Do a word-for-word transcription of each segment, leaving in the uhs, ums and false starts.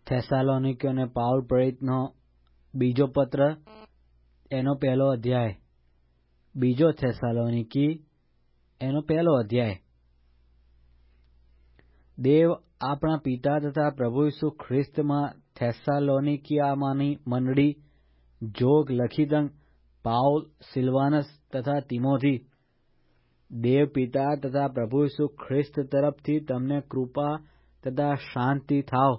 થેસાલોનિકીઓને Paul પ્રેરિતનો બીજો પત્ર, એનો પહેલો અધ્યાય. બીજો થેસાલોનિકી એનો પહેલો અધ્યાય. દેવ આપણા પિતા તથા પ્રભુ ઈસુ ખ્રિસ્તમાં થેસાલોનિકીયામાંની મંડળી, જોગ લખીતંગ પાઉલ, સિલવાનસ તથા તિમોથી, દેવ પિતા તથા પ્રભુ ઈસુ ખ્રિસ્ત તરફથી તમને કૃપા તથા શાંતિ થાવ.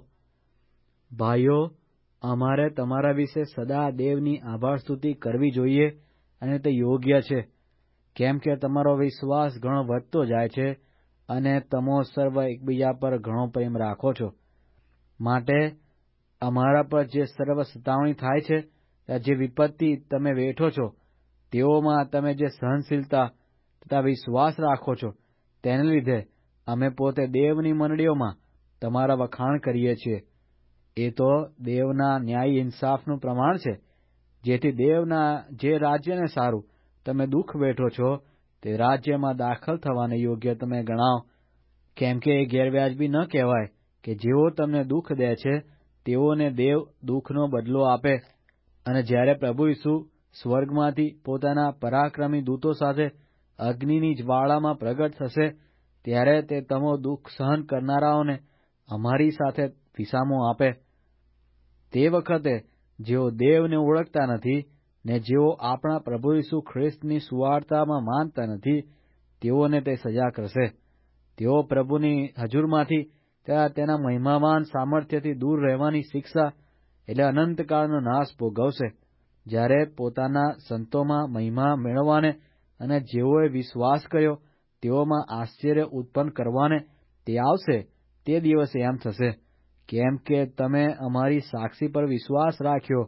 ભાઈઓ, અમારે તમારા વિશે સદા દેવની આભાર સ્તુતિ કરવી જોઈએ, અને તે યોગ્ય છે, કેમ કે તમારો વિશ્વાસ ઘણો વધતો જાય છે અને તમો સર્વ એકબીજા પર ઘણો પ્રેમ રાખો છો. માટે અમારા પર જે સર્વ સતાવણી થાય છે, જે વિપત્તિ તમે વેઠો છો, તેઓમાં તમે જે સહનશીલતા તથા વિશ્વાસ રાખો છો, તેને લીધે અમે પોતે દેવની મંડળીઓમાં તમારા વખાણ કરીએ છીએ. એ તો દેવના ન્યાયી ઇન્સાફનું પ્રમાણ છે, જેથી દેવના જે રાજ્યને સારું તમે દુઃખ વેઠો છો, તે રાજ્યમાં દાખલ થવાને યોગ્ય તમે ગણાવો. કેમ કે એ ગેરવ્યાજબી ન કહેવાય કે જેઓ તમને દુઃખ દે છે, તેઓને દેવ દુઃખનો બદલો આપે, અને જ્યારે પ્રભુ ઈસુ સ્વર્ગમાંથી પોતાના પરાક્રમી દૂતો સાથે અગ્નિની જ્વાળામાં પ્રગટ થશે, ત્યારે તે તમો દુઃખ સહન કરનારાઓને અમારી સાથે વિસામો આપે. તે વખતે જેઓ દેવને ઓળખતા નથી ને જેઓ આપણા પ્રભુ ઈસુ ખ્રિસ્તની સુવાર્તામાં માનતા નથી, તેઓને તે સજા કરશે. તેઓ પ્રભુની હજુરમાંથી તથા તેના મહિમાવાન સામર્થ્યથી દૂર રહેવાની શિક્ષા એટલે અનંતકાળનો નાશ ભોગવશે, જ્યારે પોતાના સંતોમાં મહિમા મેળવવાને અને જેઓએ વિશ્વાસ કર્યો તેઓમાં આશ્ચર્ય ઉત્પન્ન કરવાને તે આવશે. તે દિવસે એમ થશે, કેમ કે તમે અમારી સાક્ષી પર વિશ્વાસ રાખ્યો.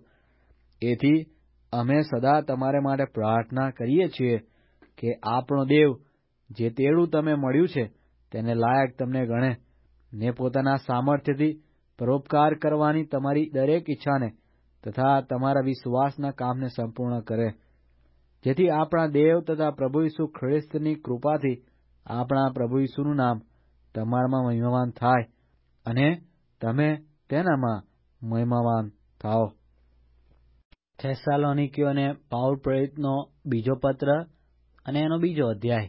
એથી અમે સદા તમારે માટે પ્રાર્થના કરીએ છીએ કે આપણો દેવ જે તેડું તમે મળ્યું છે તેને લાયક તમને ગણે, ને પોતાના સામર્થ્યથી પરોપકાર કરવાની તમારી દરેક ઈચ્છાને તથા તમારા વિશ્વાસના કામને સંપૂર્ણ કરે, જેથી આપણા દેવ તથા પ્રભુ ઈસુ ખ્રિસ્તની કૃપાથી આપણા પ્રભુ ઈસુનું નામ તમારામાં મહિમાવાન થાય, અને તમે તેનામાં મહિમાવાન થાઓ. થેસાલોનિકીઓને પાઉલ પ્રેરિતનો બીજો પત્ર અને એનો બીજો અધ્યાય.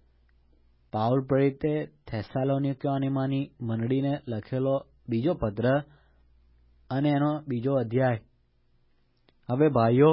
પાઉલ પ્રેરિતે થેસાલોનિકીઓમાંની મંડળીને લખેલો બીજો પત્ર અને એનો બીજો અધ્યાય. હવે ભાઈઓ,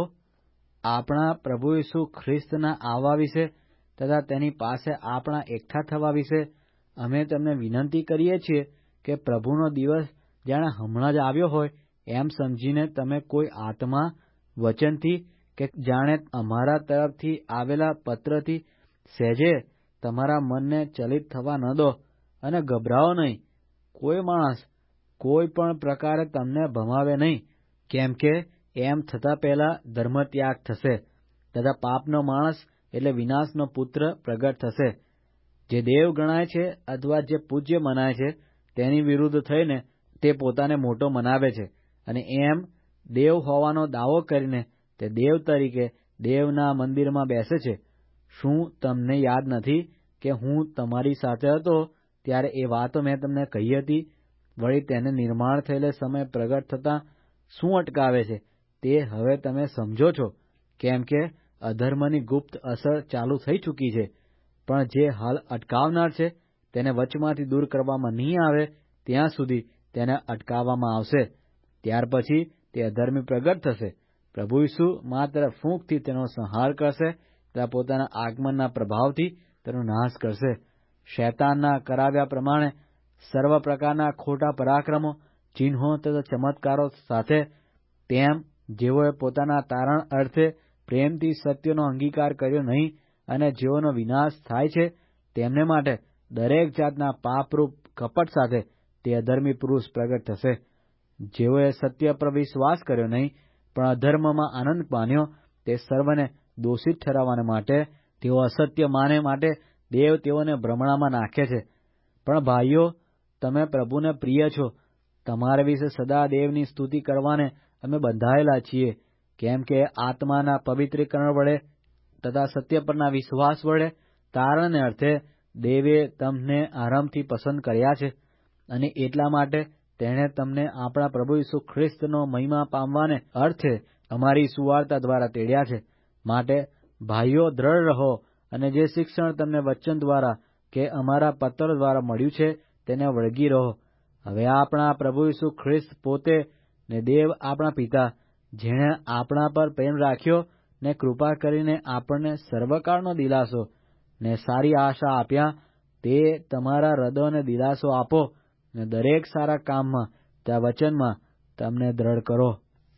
આપણા પ્રભુ ઈસુ ખ્રિસ્તના આવવા વિશે તથા તેની પાસે આપણા એકઠા થવા વિશે અમે તમને વિનંતી કરીએ છીએ કે પ્રભુનો દિવસ જાણે હમણાં જ આવ્યો હોય એમ સમજીને તમે કોઈ આત્મા, વચનથી કે જાણે અમારા તરફથી આવેલા પત્રથી સહેજે તમારા મનને ચલિત થવા ન દો, અને ગભરાઓ નહીં. કોઈ માણસ કોઈ પણ પ્રકારે તમને ભમાવે નહીં, કેમ કે એમ થતાં પહેલા ધર્મત્યાગ થશે તથા પાપનો માણસ એટલે વિનાશનો પુત્ર પ્રગટ થશે, જે દેવ ગણાય છે અથવા જે પૂજ્ય મનાય છે તેની વિરુદ્ધ થઈને તે પોતાને મોટો મનાવે છે, અને એમ દેવ હોવાનો દાવો કરીને તે દેવ તરીકે દેવના મંદિરમાં બેસે છે. શું તમને યાદ નથી કે હું તમારી સાથે હતો ત્યારે એ વાતો મેં તમને કહી હતી? વળી તેને નિર્માણ થયેલે સમય પ્રગટ થતાં શું અટકાવે છે તે હવે તમે સમજો છો, કેમ કે અધર્મની ગુપ્ત અસર ચાલુ થઈ ચૂકી છે. પણ જે હાલ અટકાવનાર છે તેને વચમાંથી દૂર કરવામાં નહીં આવે ત્યાં સુધી તેને અટકાવવામાં આવશે. ત્યાર પછી તે અધર્મી પ્રગટ થશે. પ્રભુ ઈસુ માત્ર ફૂંકથી તેનો સંહાર કરશે તથા પોતાના આગમનના પ્રભાવથી તેનો નાશ કરશે. શૈતાનના કરાવ્યા પ્રમાણે સર્વ પ્રકારના ખોટા પરાક્રમો, ચિહ્નો તથા ચમત્કારો સાથે, તેમ જેઓએ પોતાના તારણ અર્થે પ્રેમથી સત્યનો અંગીકાર કર્યો નહીં અને જેઓનો વિનાશ થાય છે, તેમને માટે દરેક જાતના પાપરૂપ કપટ સાથે તે અધર્મી પુરુષ પ્રગટ થશે. જેઓએ સત્ય પર વિશ્વાસ કર્યો નહીં પણ અધર્મમાં આનંદ માન્યો, તે સર્વને દોષિત ઠરાવવાને માટે તેઓ અસત્ય માને માટે દેવ તેઓને ભ્રમણામાં નાખે છે. પણ ભાઈઓ, તમે પ્રભુને પ્રિય છો. તમારા વિશે સદા દેવની સ્તુતિ કરવાને અમે બંધાયેલા છીએ, કેમ કે આત્માના પવિત્રીકરણ વડે તથા સત્ય પરના વિશ્વાસ વડે તારણને અર્થે દેવે તમને આરંભથી પસંદ કર્યા છે, અને એટલા માટે તેણે તમને આપણા પ્રભુ ઈસુ ખ્રિસ્તનો મહિમા પામવાને અર્થે અમારી સુવાર્તા દ્વારા તેડ્યા છે. માટે ભાઈઓ, દ્રઢ રહો અને જે શિક્ષણ તમને વચન દ્વારા કે અમારા પત્ર દ્વારા મળ્યું છે તેને વળગી રહો. હવે આપણા પ્રભુ ઈસુ ખ્રિસ્ત પોતે ને દેવ આપણા પિતા, જેણે આપણા પર પ્રેમ રાખ્યો ને કૃપા કરીને આપણને સર્વકાળનો દિલાસો ને સારી આશા આપ્યા, તે તમારા હૃદયોને દિલાસો આપો ને દરેક સારા કામમાં ત્યાં વચનમાં તમને દ્રઢ કરો.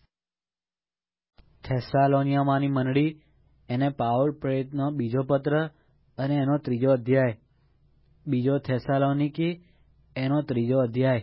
થેસાલોનિયામાંની મંડળી, એને પાઉલ પ્રેરિતનો બીજો પત્ર અને એનો ત્રીજો અધ્યાય. બીજો થેસાલોનિકી, એનો ત્રીજો અધ્યાય.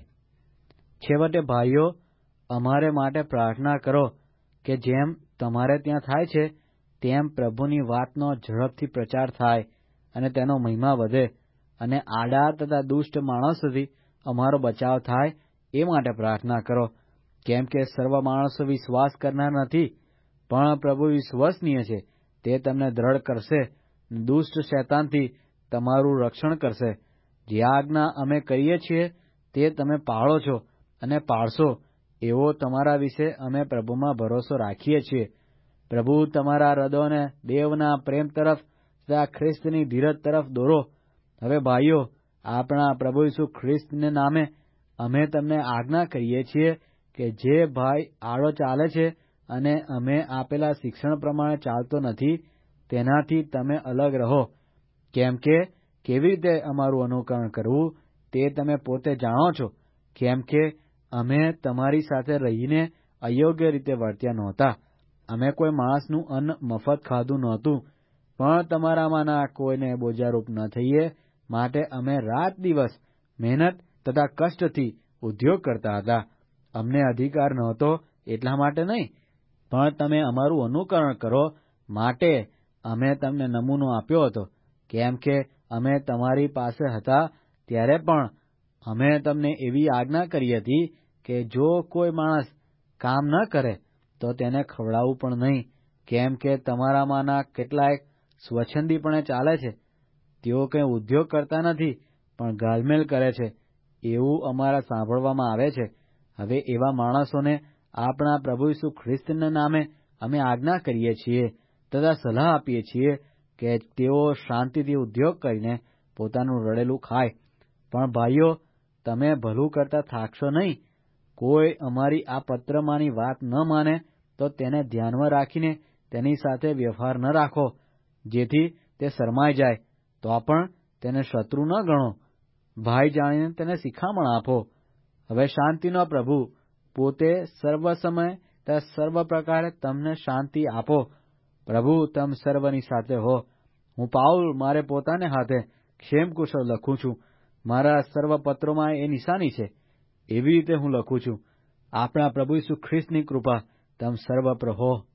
છેવટે ભાઈઓ, અમારે માટે પ્રાર્થના કરો કે જેમ તમારે ત્યાં થાય છે તેમ પ્રભુની વાતનો ઝડપથી પ્રચાર થાય અને તેનો મહિમા વધે અને આડા તથા દુષ્ટ માણસોથી અમારો બચાવ થાય એ માટે પ્રાર્થના કરો. કેમ કે સર્વ માણસો વિશ્વાસ કરનાર નથી, પણ પ્રભુ વિશ્વસનીય છે. તે તમને દ્રઢ કરશે, દુષ્ટ શૈતાનથી તમારું રક્ષણ કરશે. જે આજ્ઞા અમે કરીએ છીએ તે તમે પાળો છો અને પાળશો એવો તમારા વિશે અમે પ્રભુમાં ભરોસો રાખીએ છીએ. પ્રભુ તમારા હૃદયોને દેવના પ્રેમ તરફ તથા ખ્રિસ્તની ધીરજ તરફ દોરો. હવે ભાઈઓ, આપણા પ્રભુ ઈસુ ખ્રિસ્તને નામે અમે તમને આજ્ઞા કરીએ છીએ કે જે ભાઈ આડો ચાલે છે અને અમે આપેલા શિક્ષણ પ્રમાણે ચાલતો નથી, તેનાથી તમે અલગ રહો. કેમ કે કેવી રીતે અમારું અનુકરણ કરવું તે તમે પોતે જાણો છો. કેમ કે અમે તમારી સાથે રહીને અયોગ્ય રીતે વર્ત્યા નહોતા. અમે કોઈ માણસનું અન્ન મફત ખાધું નહોતું, પણ તમારામાંના કોઈને બોજારૂપ ન થઈએ માટે અમે રાત દિવસ મહેનત તથા કષ્ટથી ઉદ્યોગ કરતા હતા. અમને અધિકાર નહોતો એટલા માટે નહીં, પણ તમે અમારું અનુકરણ કરો માટે અમે તમને નમૂનો આપ્યો હતો. કેમ કે અમે તમારી પાસે હતા ત્યારે પણ અમે તમને એવી આજ્ઞા કરી હતી કે જો કોઈ માણસ કામ ન કરે તો તેને ખવડાવવું પણ નહીં. કેમ કે તમારામાંના કેટલાય સ્વચ્છંદીપણે ચાલે છે. તેઓ કંઈ ઉદ્યોગ કરતા નથી, પણ ગાલમેલ કરે છે એવું અમારા સાંભળવામાં આવે છે. હવે એવા માણસોને આપણા પ્રભુ ઈસુ ખ્રિસ્તના નામે અમે આજ્ઞા કરીએ છીએ તથા સલાહ આપીએ છીએ કે તેઓ શાંતિથી ઉદ્યોગ કરીને પોતાનું રડેલું ખાય. પણ ભાઈઓ, તમે ભલું કરતા થાકશો નહીં. કોઈ અમારી આ પત્રમાંની વાત ન માને તો તેને ધ્યાનમાં રાખીને તેની સાથે વ્યવહાર ન રાખો, જેથી તે શરમાઈ જાય. તો પણ તેને શત્રુ ન ગણો, ભાઈ જાણીને તેને શિખામણ આપો. હવે શાંતિનો પ્રભુ પોતે સર્વ સમય તથા સર્વ પ્રકારે તમને શાંતિ આપો. પ્રભુ તમ સર્વની સાથે હો. હું પાઉલ મારે પોતાને હાથે ક્ષેમકુશળ લખું છું. મારા સર્વ પત્રોમાં એ નિશાની છે. એવી રીતે હું લખું છું. આપણા પ્રભુ ઈસુ ખ્રિસ્તની કૃપા તમ સર્વ પર હો.